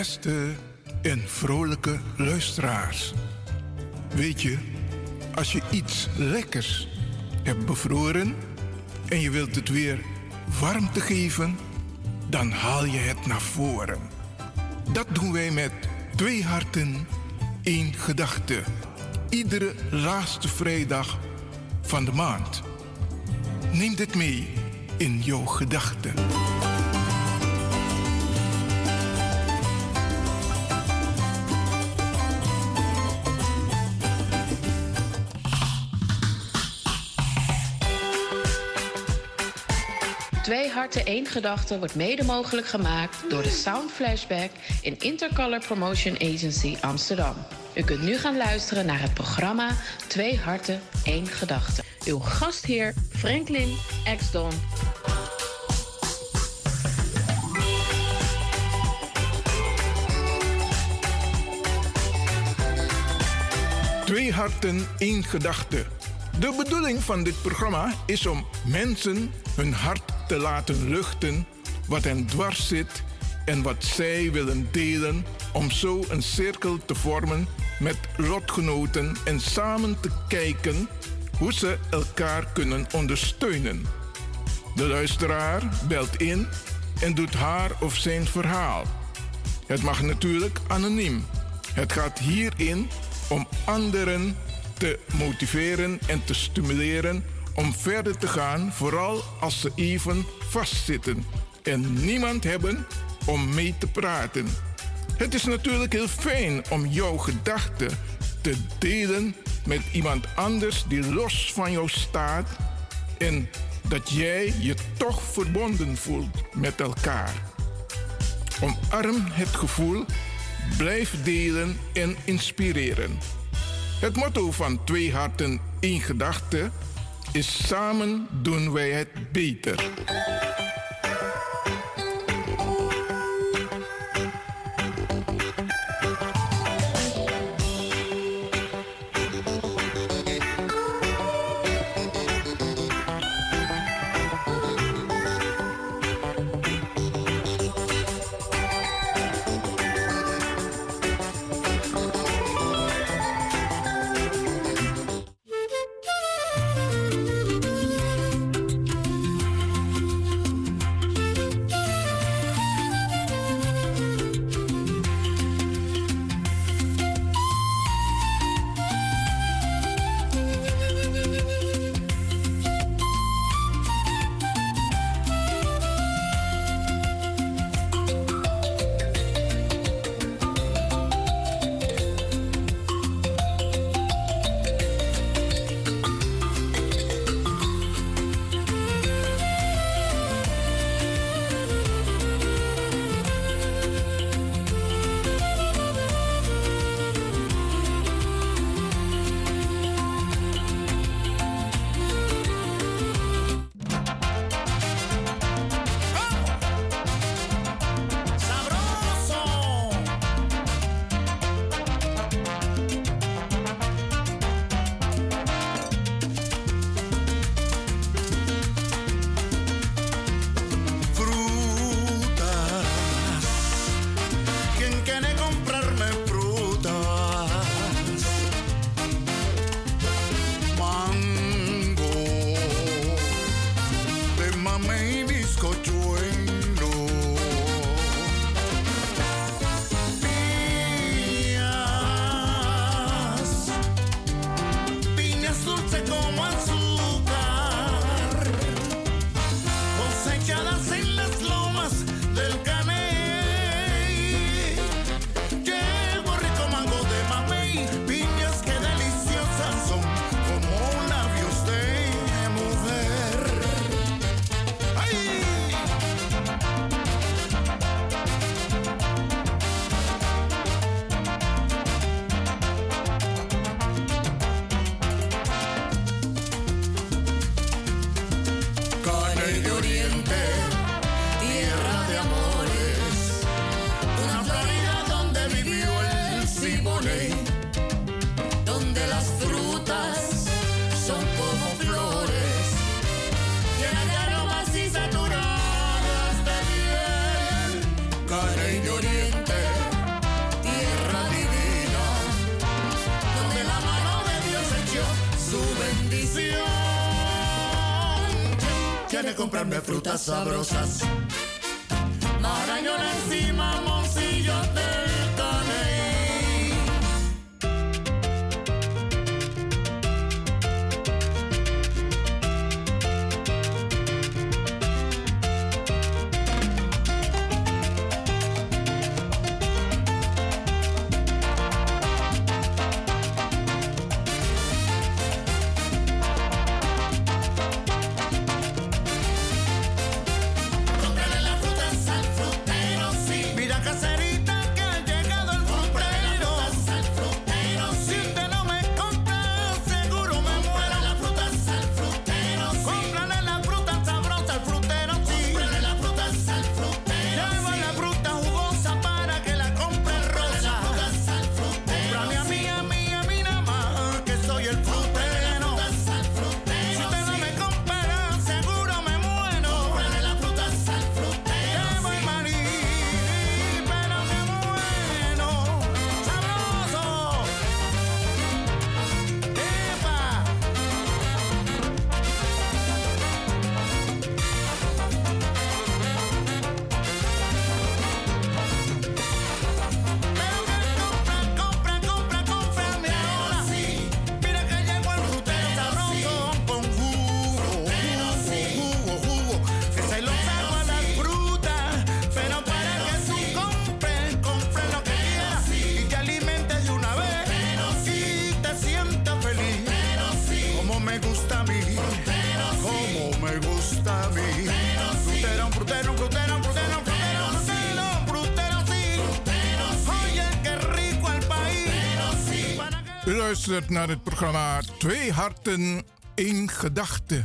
Beste en vrolijke luisteraars. Weet je, als je iets lekkers hebt bevroren en je wilt het weer warmte geven, dan haal je het naar voren. Dat doen wij met 2 harten, 1 gedachte. Iedere laatste vrijdag van de maand. Neem dit mee in jouw gedachten. Twee harten, één gedachte wordt mede mogelijk gemaakt door de Sound Flashback in Intercolor Promotion Agency Amsterdam. U kunt nu gaan luisteren naar het programma Twee harten, één gedachte. Uw gastheer Franklin Exdon. Twee harten, één gedachte. De bedoeling van dit programma is om mensen hun hart te laten luchten wat hen dwars zit en wat zij willen delen om zo een cirkel te vormen met lotgenoten en samen te kijken hoe ze elkaar kunnen ondersteunen. De luisteraar belt in en doet haar of zijn verhaal. Het mag natuurlijk anoniem. Het gaat hierin om anderen te motiveren en te stimuleren om verder te gaan, vooral als ze even vastzitten en niemand hebben om mee te praten. Het is natuurlijk heel fijn om jouw gedachten te delen met iemand anders die los van jou staat en dat jij je toch verbonden voelt met elkaar. Omarm het gevoel, blijf delen en inspireren. Het motto van Twee harten, één gedachte is: samen doen wij het beter. quiere comprarme frutas sabrosas. Marañón encima, Monsillo del Caney. U luistert naar het programma Twee Harten, één Gedachte.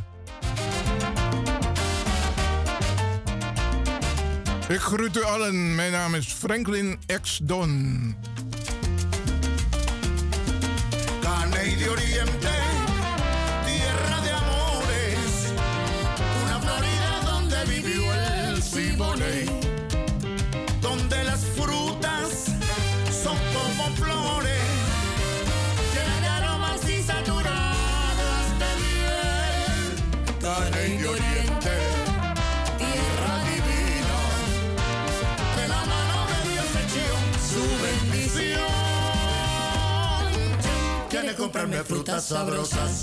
Ik groet u allen. Mijn naam is Franklin X. Don. Caney de Oriente, tierra de amores, una Florida donde vivió el Siboney, donde las frutas son como flores, llenas de aromas y saturadas de miel. Caney de Oriente, tierra divina, de la mano de Dios echó su bendición. Quiere comprarme frutas sabrosas.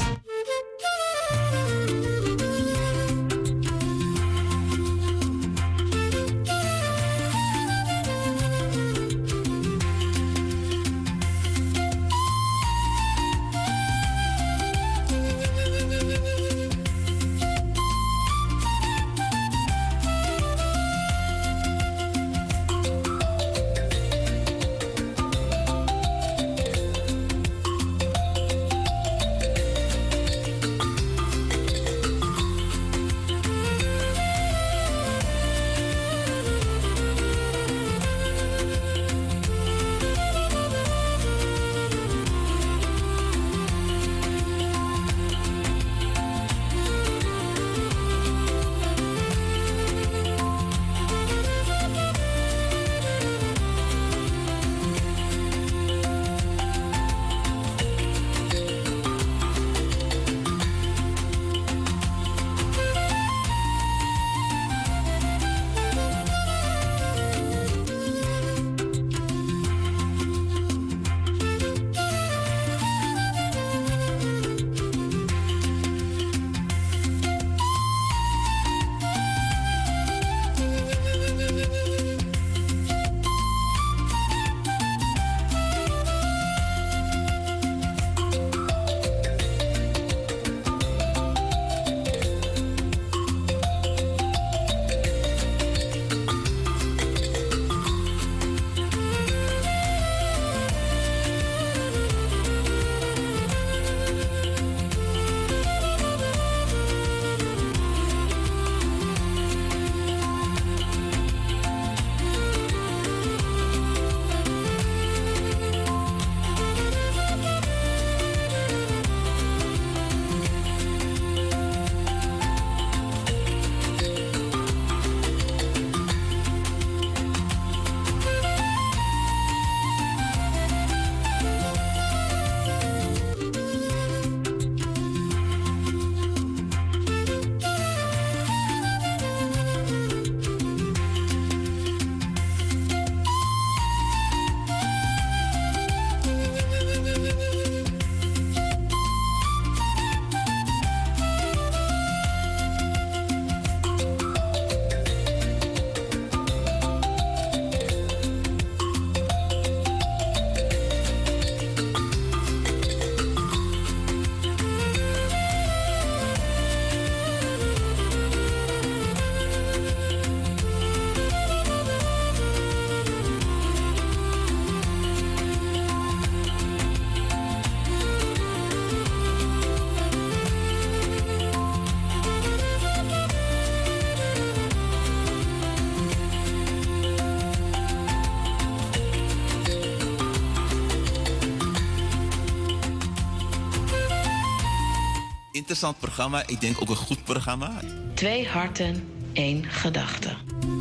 interessant programma. Ik denk ook een goed programma. 2 harten, 1 gedachte.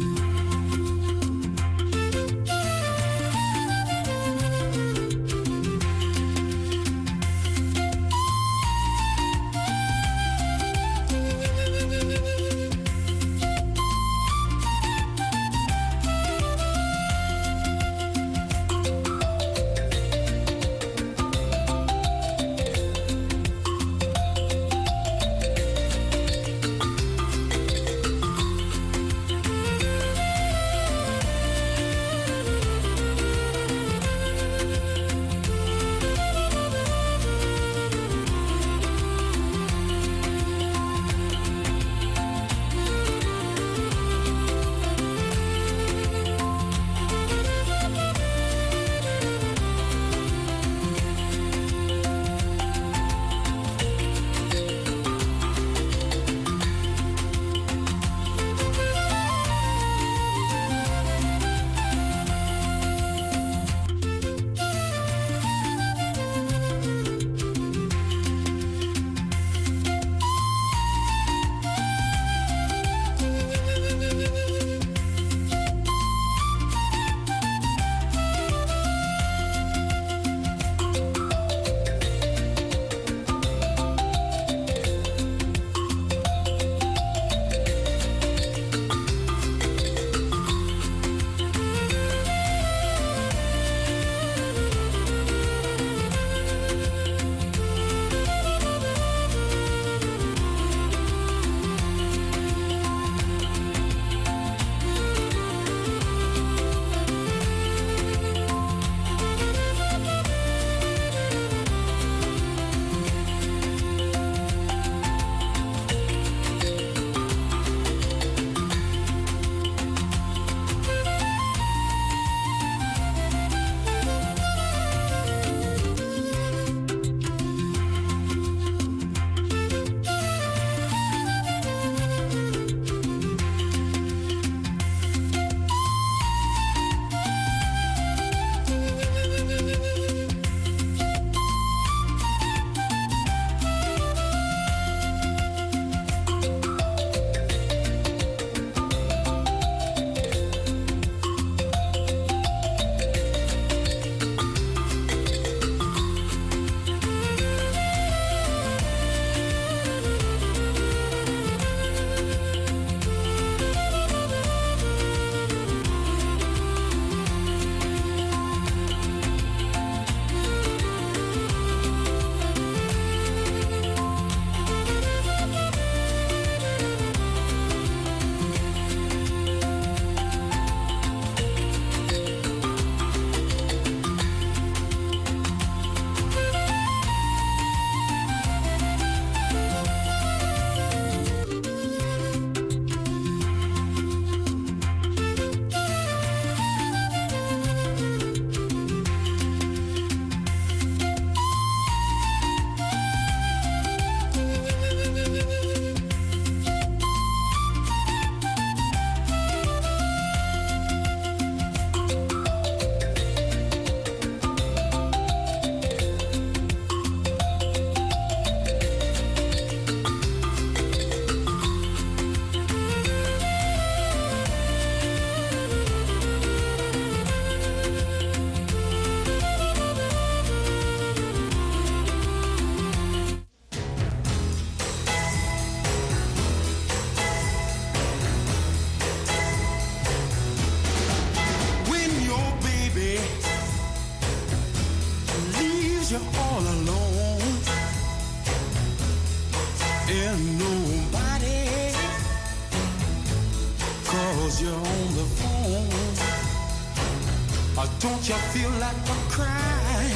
Don't you feel like a crying?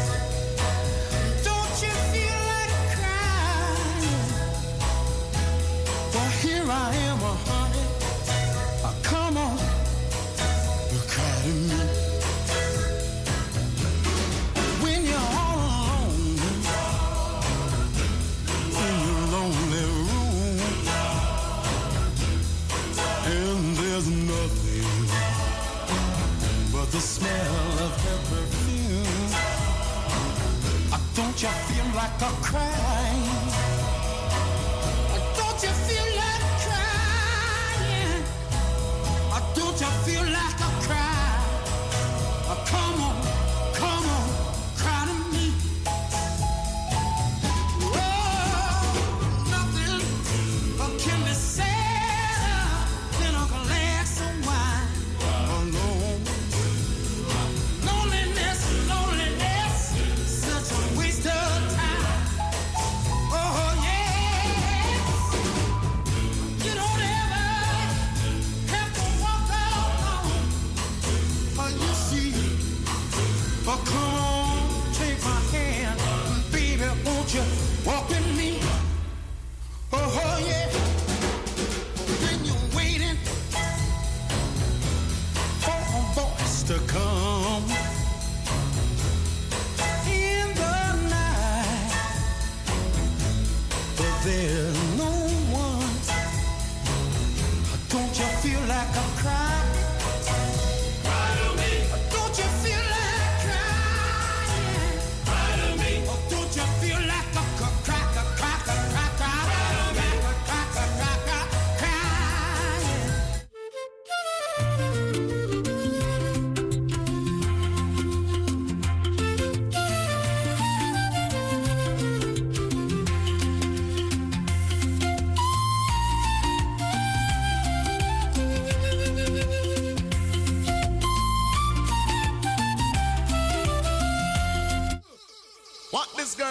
Don't you feel like crying? Well, here I am, honey. Come on, cry to me. When you're all alone in your lonely room, and there's nothing but the smell of her perfume.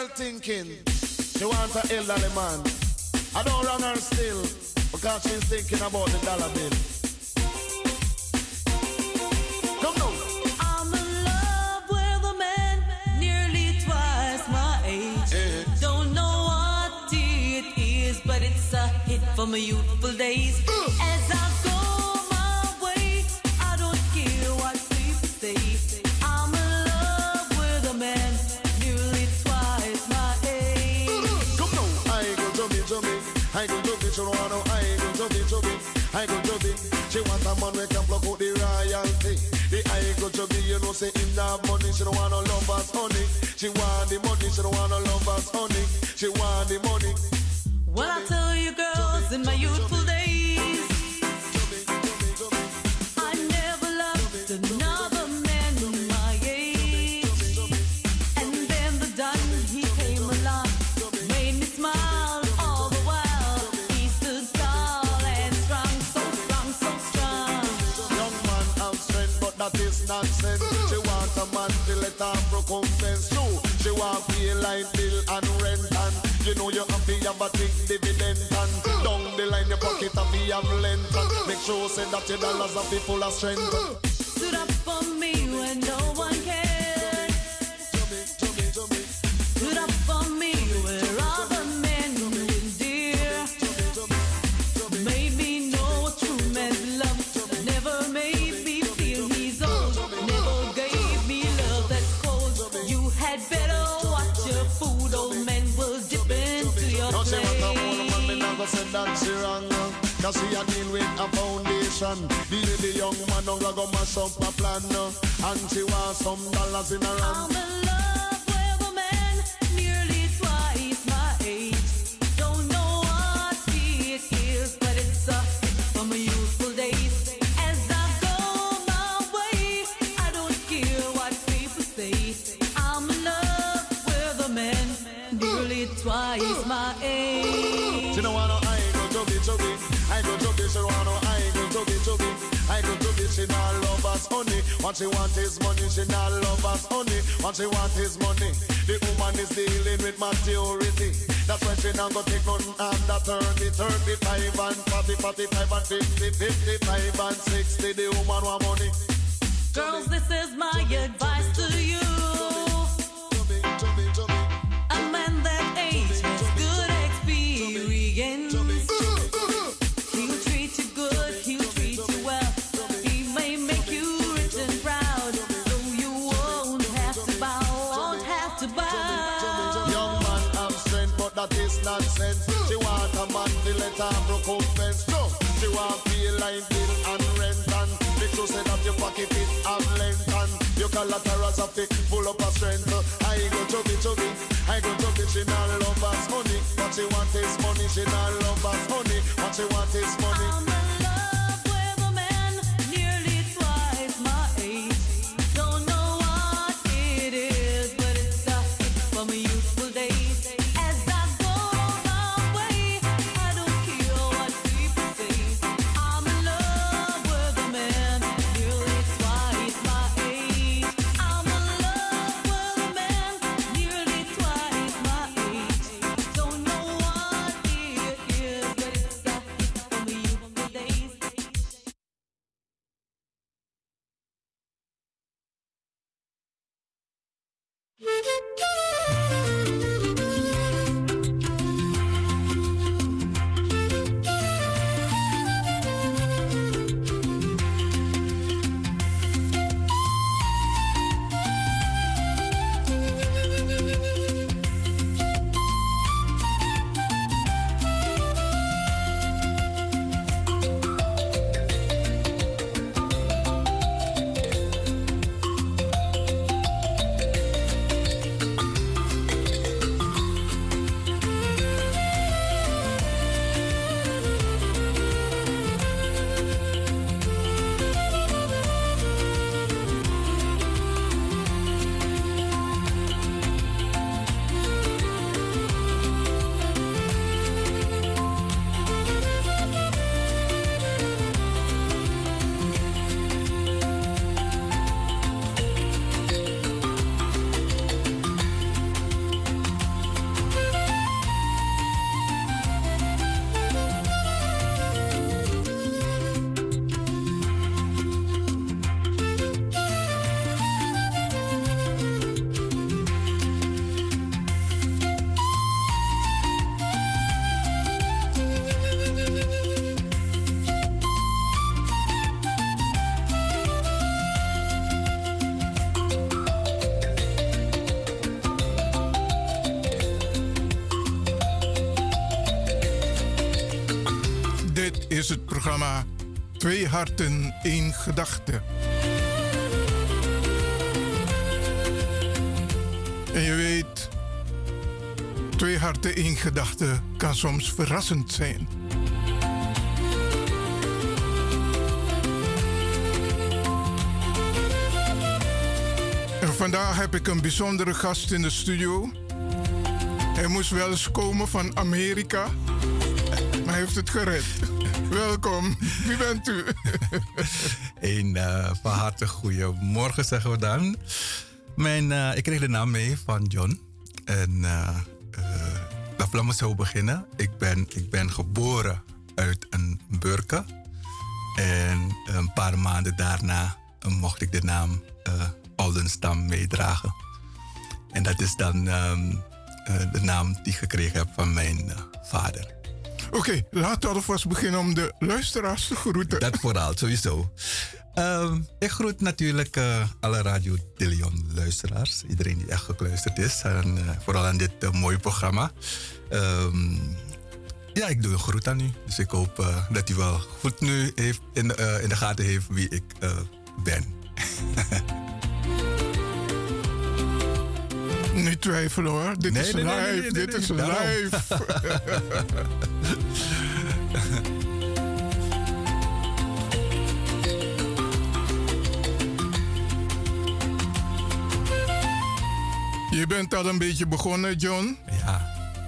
girl thinking she wants an elderly man. I don't run her still because she's thinking about the dollar bill. Come on. I'm in love with a man nearly twice my age. Don't know what it is, but it's a hit from my youthful days. As I go my way, I don't care what people say. I'm in love with a man nearly twice my age. Come on. I go to me. I go to me. She wanna. I go to me. I go to me. She want a man we can block out the royalty. The I go to me, you know, say in that money. She don't want no lovers, honey. She want the money. She don't want no lovers, honey. She want the money. Well, I tell you, girls, in my youthful days, I never loved another man my age. And then the Don, he came along, made me smile all the while. He stood tall and strong, so strong. Young man have strength, but that is nonsense. She want a man to let her recompense. True, she want pay light bill and rent, and you know you have to have a big dividend. And down the line your pocket have to have length, and make sure say that your dollars are full of strength. Stood up for me when no one cared. Stood up for me where other men didn't dare. Made me know what true man's love. Never made me feel he's old. Never gave me love that's cold. You had better watch your food. Old men will dip into your Now she want a woman, plate. me never said that she wrong. Cause she a deal with a foundation. The young man don't go mash up a plan. And she want some dollars in her hand. I'm in love with a man nearly twice my age. Don't know what it is, but it's a hit from my youthful days. As I go my way, I don't care what people say. I'm in love with a man nearly twice my age. She don't want no I go chubby. I go chubby, she don't want no I go chubby. I go chubby, she not love us honey. What she want is money, she not love us honey. What she want is money. The woman is dealing with maturity. That's why she not go take none under 30, 35 and 40, 45 and 50, 55 and 60. The woman want money. Girls, this is my advice to you. A man that age has good experience. He'll treat you good, he'll treat you well. He may make you rich and proud, so you won't have to bow, won't have to bow. Young man have strength, but that is nonsense. She want a man to let her recompense. No, she want feel like bill and rent, and make sure say that your pocket it have length, and your collaterals are fit full up of strength. I go chubby, I go chubby. She not love us money. What she want is money. She not love us money. What she want is money. I'm in love with a man nearly twice my age. Don't know what it is, but it's a hit from my youthful days. As I go my way, I don't care what people say. I'm in love with a man nearly twice my age. I'm in love with a man nearly twice my age. Don't know what it is het programma Twee Harten, één Gedachte. En je weet, twee harten, één gedachte kan soms verrassend zijn. En vandaag heb ik een bijzondere gast in de studio. Hij moest wel eens komen van Amerika, maar hij heeft het gered. Welkom, wie bent u? Van harte goedemorgen zeggen we dan. Ik kreeg de naam mee van John. En laten we zo beginnen. Ik ben geboren uit een burger. En een paar maanden daarna mocht ik de naam Oldenstam meedragen. En dat is dan de naam die ik gekregen heb van mijn vader. Oké, laten we alvast beginnen om de luisteraars te groeten. Dat vooral, sowieso. Ik groet natuurlijk alle Radio de Leon luisteraars. Iedereen die echt gekluisterd is. En vooral aan dit mooie programma. Ja, ik doe een groet aan u. Dus ik hoop dat u wel goed nu heeft in de gaten heeft wie ik ben. Niet twijfelen hoor. Dit is live. Dit is live. Je bent al een beetje begonnen, John. Ja.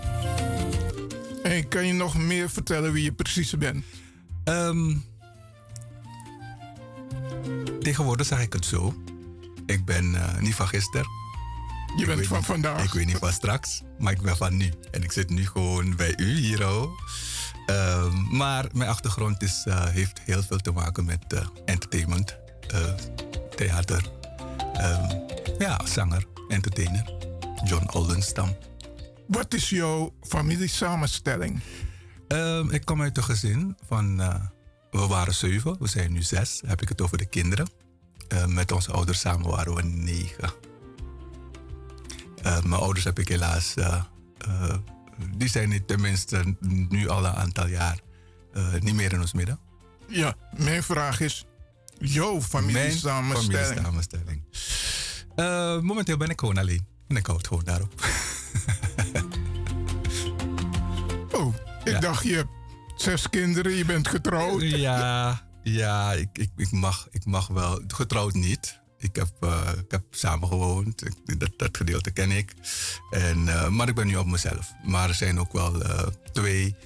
En kan je nog meer vertellen wie je precies bent? Tegenwoordig zeg ik het zo. Ik ben niet van gisteren. Je bent van vandaag. Ik weet niet van straks, maar ik ben van nu. En ik zit nu gewoon bij u hier al. Maar mijn achtergrond heeft heel veel te maken met entertainment, theater. Zanger, entertainer. John Oldenstam. Wat is jouw familiesamenstelling? Ik kom uit een gezin van... we waren 7, we zijn nu 6. Heb ik het over de kinderen. Met onze ouders samen waren we 9. Mijn ouders heb ik helaas... die zijn niet, tenminste nu al een aantal jaar niet meer in ons midden. Ja, mijn vraag is... jouw familiesamenstelling. Mijn familiesamenstelling. Momenteel ben ik gewoon alleen. En ik hou het gewoon daarop. Oh, ik dacht je hebt 6 kinderen, je bent getrouwd. Ja, ik mag wel. Getrouwd niet. Ik heb samengewoond. Dat gedeelte ken ik. Maar ik ben nu op mezelf. Maar er zijn ook wel 2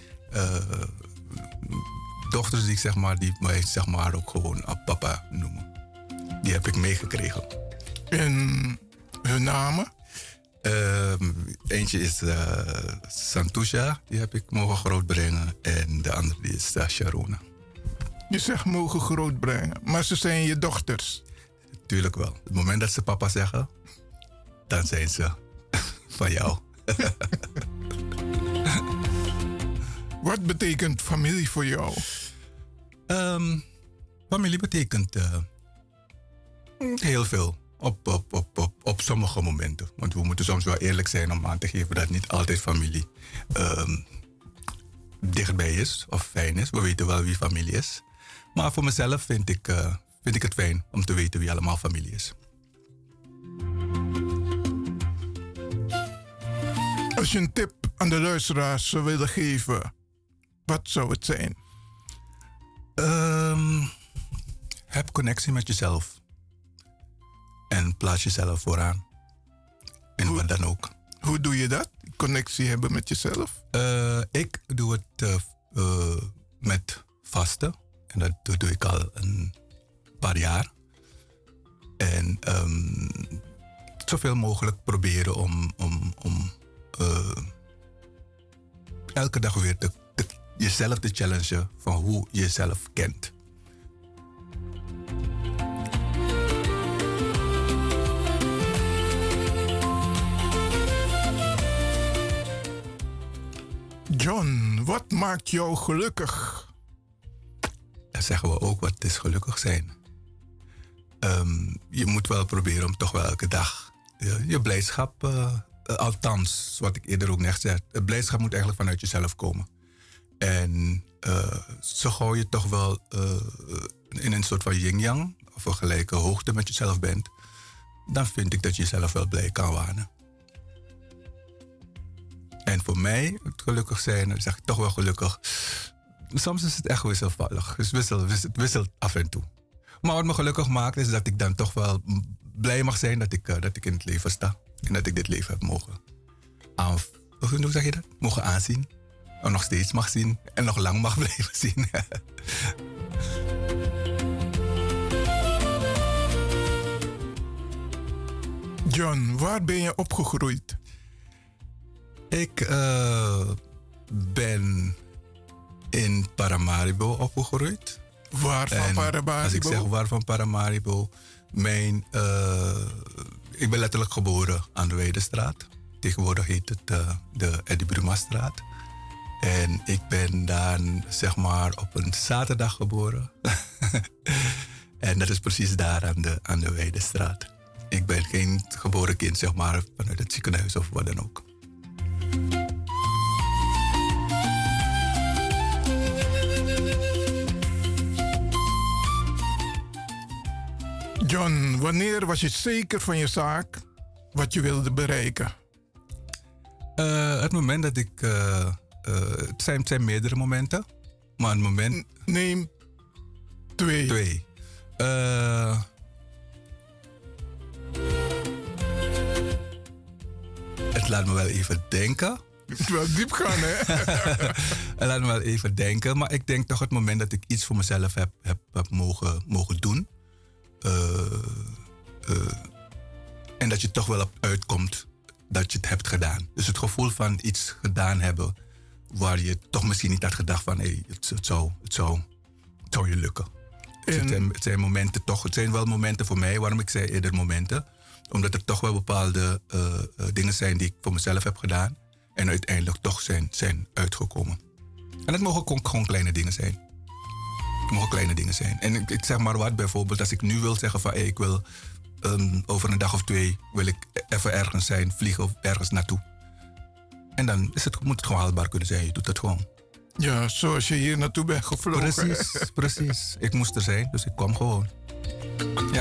dochters die mij ook gewoon papa noemen. Die heb ik meegekregen. En hun namen? Eentje is Santusha, die heb ik mogen grootbrengen. En de andere die is Sharona. Je zegt mogen grootbrengen, maar ze zijn je dochters. Tuurlijk wel. Op het moment dat ze papa zeggen, dan zijn ze van jou. Wat betekent familie voor jou? Familie betekent heel veel. Op sommige momenten. Want we moeten soms wel eerlijk zijn om aan te geven dat niet altijd familie dichtbij is of fijn is. We weten wel wie familie is. Maar voor mezelf vind ik het fijn om te weten wie allemaal familie is. Als je een tip aan de luisteraars zou willen geven, wat zou het zijn? Heb connectie met jezelf. En plaats jezelf vooraan. En wat dan ook. Hoe doe je dat? Connectie hebben met jezelf? Ik doe het met vasten. En dat doe ik al een paar jaar. En zoveel mogelijk proberen om elke dag weer jezelf te challengen van hoe je jezelf kent. John, wat maakt jou gelukkig? Dan zeggen we ook wat is gelukkig zijn. Je moet wel proberen om toch wel elke dag je blijdschap, althans, wat ik eerder ook net zei, blijdschap moet eigenlijk vanuit jezelf komen. En zo gauw je toch wel in een soort van yin-yang, of een gelijke hoogte met jezelf bent, dan vind ik dat je jezelf wel blij kan wanen. En voor mij, het gelukkig zijn, dan zeg ik toch wel gelukkig. Soms is het echt wisselvallig. Dus het wisselt af en toe. Maar wat me gelukkig maakt, is dat ik dan toch wel blij mag zijn dat ik in het leven sta. En dat ik dit leven heb mogen hoe zeg je dat? Mogen aanzien. En nog steeds mag zien. En nog lang mag blijven zien. John, waar ben je opgegroeid? Ik ben in Paramaribo opgegroeid. Waar van Paramaribo? Als ik zeg waar van Paramaribo, ik ben letterlijk geboren aan de Weidestraat. Tegenwoordig heet het de Eddie Brumastraat. En ik ben dan zeg maar op een zaterdag geboren. En dat is precies daar aan de Weidestraat. Ik ben geen geboren kind zeg maar vanuit het ziekenhuis of wat dan ook. John, wanneer was je zeker van je zaak wat je wilde bereiken? Het moment dat ik... het zijn meerdere momenten. Maar een moment... Neem 2. Het laat me wel even denken. Het is wel diep gaan, hè? Het laat me wel even denken. Maar ik denk toch het moment dat ik iets voor mezelf heb mogen doen. En dat je toch wel op uitkomt dat je het hebt gedaan. Dus het gevoel van iets gedaan hebben waar je toch misschien niet had gedacht van hey, het zou je lukken. Het zijn momenten toch, het zijn wel momenten voor mij, waarom ik zei eerder momenten. Omdat er toch wel bepaalde dingen zijn die ik voor mezelf heb gedaan en uiteindelijk toch zijn uitgekomen. En het mogen gewoon kleine dingen zijn. Het mogen kleine dingen zijn. En ik zeg maar wat, bijvoorbeeld als ik nu wil zeggen van hey, ik wil over een dag of 2 wil ik even ergens zijn, vliegen of ergens naartoe. En dan moet het gewoon haalbaar kunnen zijn. Je doet het gewoon. Ja, zoals je hier naartoe bent gevlogen. Precies. Ik moest er zijn, dus ik kwam gewoon. Ja.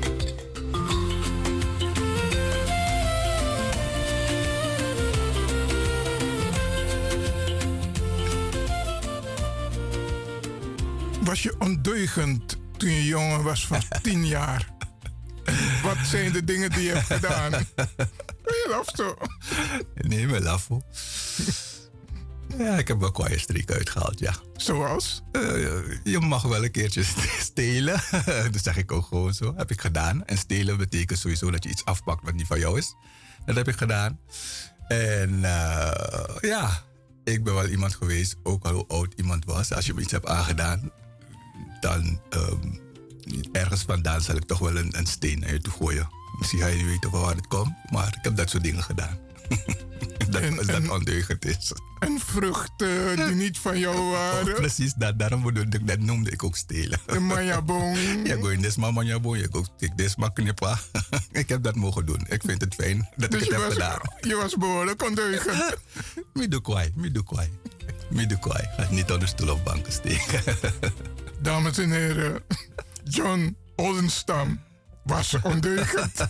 Was je ondeugend toen je jongen was van 10 jaar? Wat zijn de dingen die je hebt gedaan? Je lacht zo. Nee, mijn lafo. Ja, ik heb wel kwaaie streek uitgehaald, ja. Zoals? Je mag wel een keertje stelen. Dat zeg ik ook gewoon zo. Heb ik gedaan. En stelen betekent sowieso dat je iets afpakt wat niet van jou is. Dat heb ik gedaan. En ja, ik ben wel iemand geweest, ook al hoe oud iemand was. Als je me iets hebt aangedaan, dan ergens vandaan zal ik toch wel een steen naar je toe gooien. Misschien ga je niet weten van waar het komt, maar ik heb dat soort dingen gedaan. Als dat ondeugend is. En vruchten die niet van jou waren. Precies, dat noemde ik ook stelen. De manjabong. Ja, gooi desma manjabong, je gooit desma knippa. Ik heb dat mogen doen. Ik vind het fijn dat Dus ik het heb gedaan. Je was behoorlijk ondeugend. Mi doe kwaai. Ga niet onder stoel of banken steken. Dames en heren, John Oldenstam was ondeugend.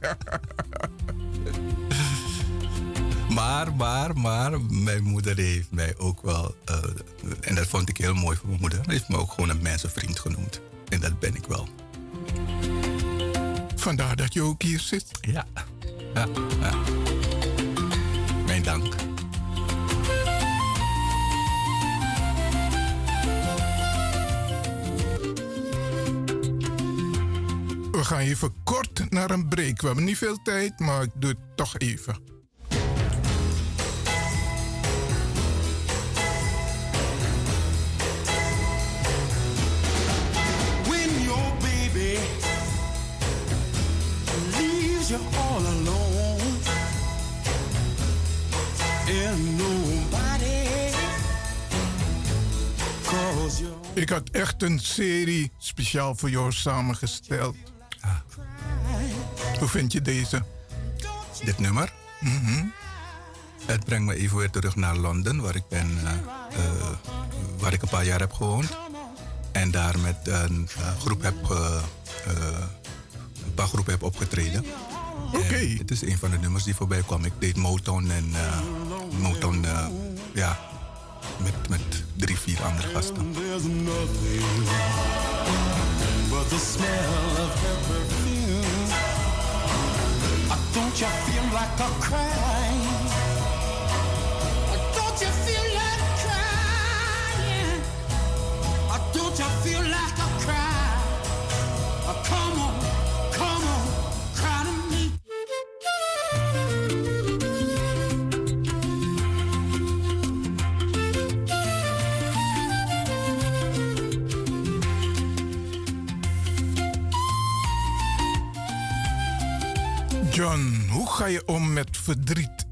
Maar mijn moeder heeft mij ook wel, en dat vond ik heel mooi van mijn moeder, heeft me ook gewoon een mensenvriend genoemd. En dat ben ik wel. Vandaar dat je ook hier zit. Ja. Mijn dank. We gaan even kort naar een break. We hebben niet veel tijd, maar ik doe het toch even. When your baby leaves you all alone and nobody calls you. Ik had echt een serie speciaal voor jou samengesteld. Hoe vind je deze? Dit nummer? Het brengt me even weer terug naar Londen, waar ik een paar jaar heb gewoond. En daar met een paar groepen heb opgetreden. Oké. En het is een van de nummers die voorbij kwam. Ik deed Motown en ja, met 3, 4 andere gasten. There's nothing but the smell of her perfume. Don't you feel like a crying? Don't you feel like crying? Don't you feel like a cry? Come on, cry to me. John, hoe ga je om met verdriet?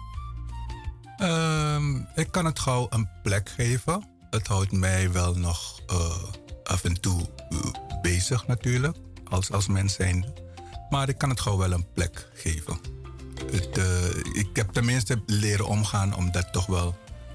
Ik kan het gauw een plek geven. Het houdt mij wel nog af en toe bezig natuurlijk, als mens zijn. Maar ik kan het gauw wel een plek geven. Ik heb tenminste leren omgaan om dat toch wel,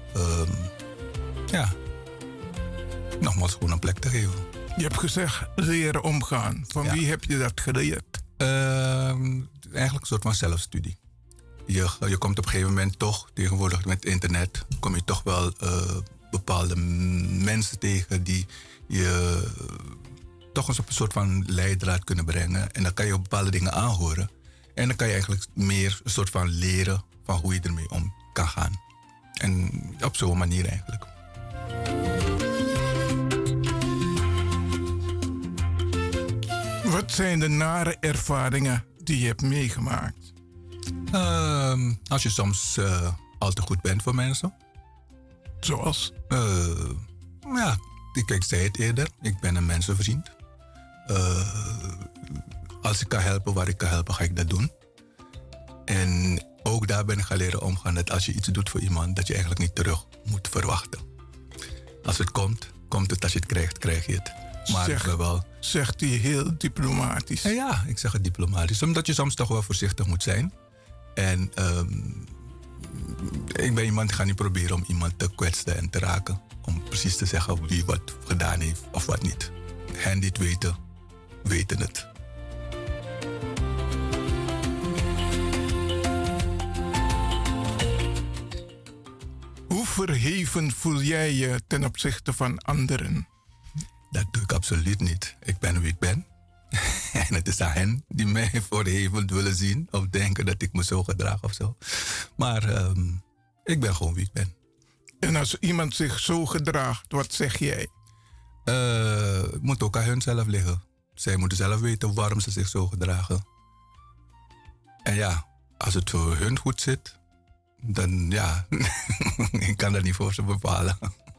nogmaals gewoon een plek te geven. Je hebt gezegd leren omgaan. Van wie heb je dat geleerd? Eigenlijk een soort van zelfstudie. Je komt op een gegeven moment toch, tegenwoordig met internet, kom je toch wel bepaalde mensen tegen die je toch eens op een soort van leidraad kunnen brengen. En dan kan je op bepaalde dingen aanhoren. En dan kan je eigenlijk meer een soort van leren van hoe je ermee om kan gaan. En op zo'n manier eigenlijk. Wat zijn de nare ervaringen die je hebt meegemaakt? Als je soms al te goed bent voor mensen. Zoals? Ja, ik zei het eerder. Ik ben een mensenvriend. Als ik kan helpen waar ik kan helpen, ga ik dat doen. En ook daar ben ik gaan leren omgaan dat als je iets doet voor iemand, dat je eigenlijk niet terug moet verwachten. Als het komt, komt het. Als je het krijgt, krijg je het. Maar zegt hij heel diplomatisch. Ja, ik zeg het diplomatisch. Omdat je soms toch wel voorzichtig moet zijn. En ik ben iemand die gaat niet proberen om iemand te kwetsen en te raken. Om precies te zeggen wie wat gedaan heeft of wat niet. Hen die het weten, weten het. Hoe verheven voel jij je ten opzichte van anderen? Dat doe ik absoluut niet. Ik ben wie ik ben. En het is aan hen die mij verheven willen zien of denken dat ik me zo gedraag of zo. Maar ik ben gewoon wie ik ben. En als iemand zich zo gedraagt, wat zeg jij? Het moet ook aan hun zelf liggen. Zij moeten zelf weten waarom ze zich zo gedragen. En ja, als het voor hun goed zit, dan ja, ik kan dat niet voor ze bepalen.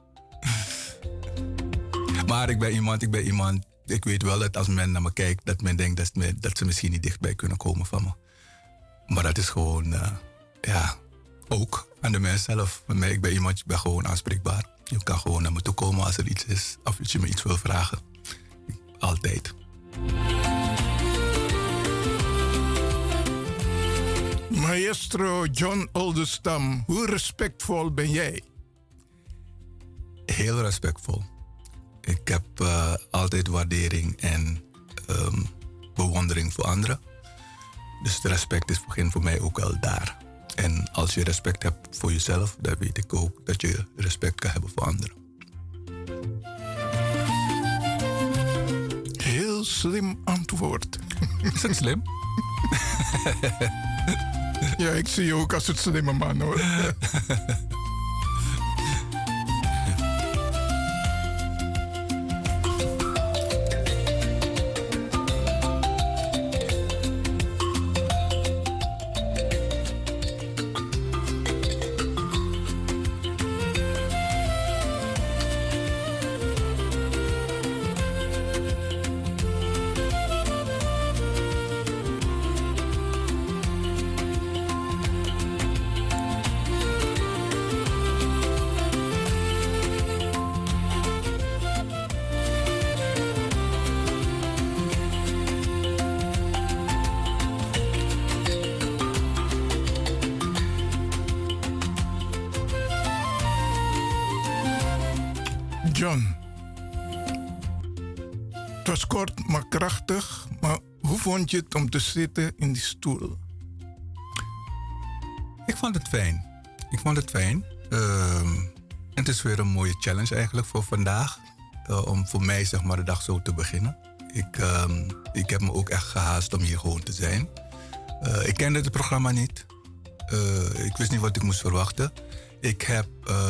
Maar ik ben iemand, ik weet wel dat als men naar me kijkt, dat men denkt dat ze misschien niet dichtbij kunnen komen van me. Maar dat is gewoon, ook aan de mens zelf. Ik ben iemand, ik ben gewoon aanspreekbaar. Je kan gewoon naar me toe komen als er iets is, of als je me iets wil vragen. Altijd. Maestro John Oldestam, hoe respectvol ben jij? Heel respectvol. Ik heb altijd waardering en bewondering voor anderen. Dus de respect begint voor mij ook wel daar. En als je respect hebt voor jezelf, dan weet ik ook dat je respect kan hebben voor anderen. Heel slim antwoord. Is het slim? Ja, ik zie je ook als het slimme man, hoor. John. Het was kort maar krachtig, maar hoe vond je het om te zitten in die stoel? Ik vond het fijn. En het is weer een mooie challenge eigenlijk voor vandaag. Om voor mij zeg maar de dag zo te beginnen. Ik heb me ook echt gehaast om hier gewoon te zijn. Ik kende het programma niet. Ik wist niet wat ik moest verwachten. Ik heb,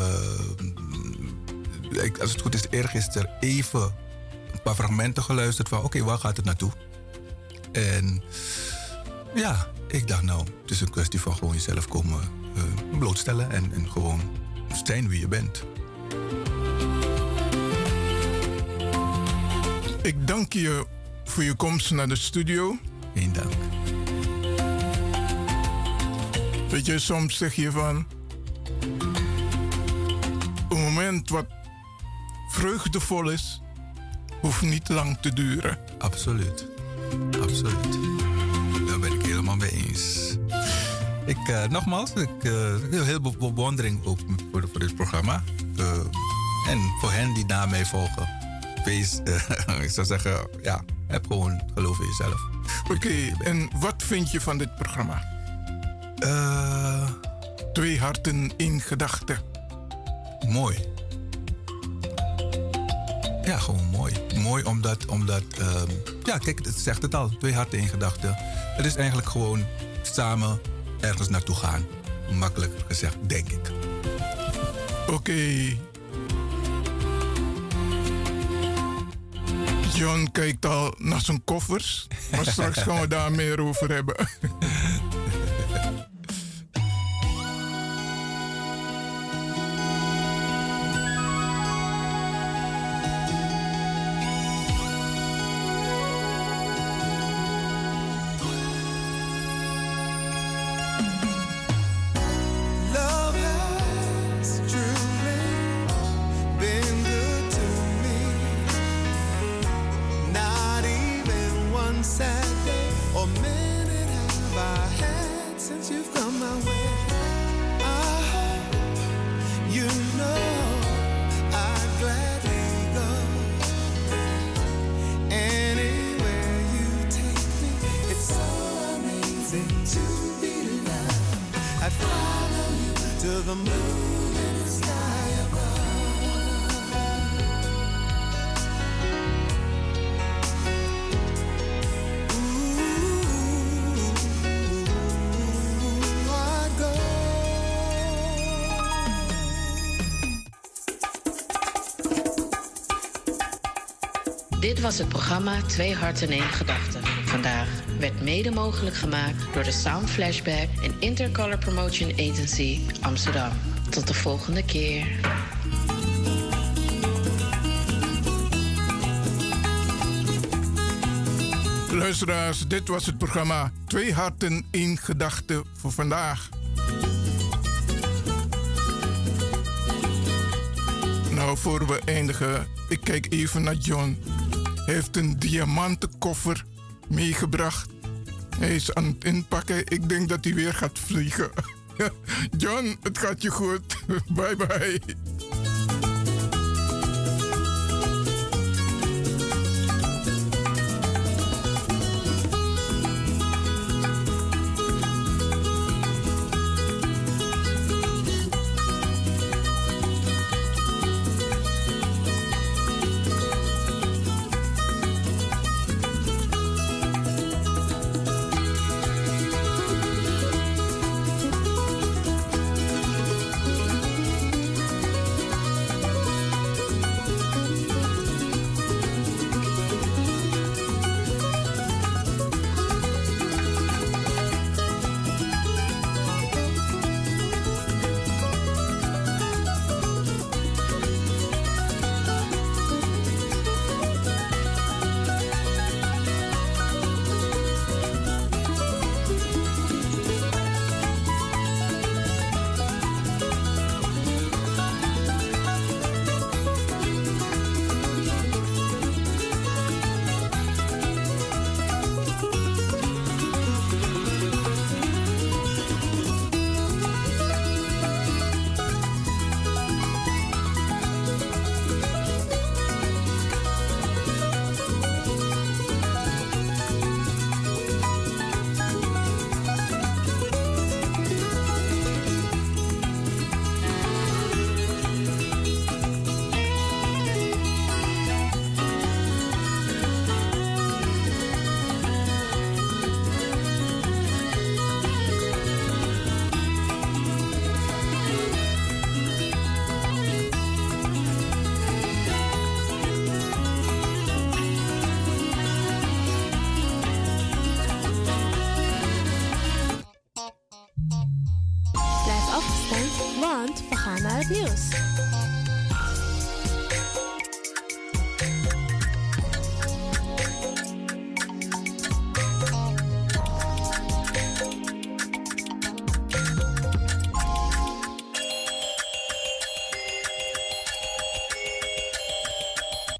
als het goed is, eergisteren even een paar fragmenten geluisterd van oké, waar gaat het naartoe? En ja, ik dacht nou, het is een kwestie van gewoon jezelf komen blootstellen en gewoon zijn wie je bent. Ik dank je voor je komst naar de studio. Geen dank. Weet je, soms zeg je van... een moment wat vreugdevol is, hoeft niet lang te duren. Absoluut. Daar ben ik helemaal mee eens. Nogmaals, ik heb heel veel bewondering ook voor dit programma. En voor hen die na mij volgen. Wees, ik zou zeggen, ja, heb gewoon geloof in jezelf. Oké, en wat vind je van dit programma? Twee harten, één gedachte. Mooi. Ja, gewoon mooi. Mooi omdat ja, kijk, het zegt het al. Twee harten, één gedachte. Het is eigenlijk gewoon samen ergens naartoe gaan. Makkelijker gezegd, denk ik. Oké. John kijkt al naar zijn koffers. Maar straks gaan we daar meer over hebben. Dit was het programma Twee Harten één Gedachte. Vandaag werd mede mogelijk gemaakt door de Sound Flashback en Intercolor Promotion Agency Amsterdam. Tot de volgende keer. Luisteraars, dit was het programma Twee Harten, één Gedachte voor vandaag. Nou, voor we eindigen, ik kijk even naar John. Hij heeft een diamanten koffer meegebracht. Hij is aan het inpakken. Ik denk dat hij weer gaat vliegen. John, het gaat je goed. Bye bye. het nieuws.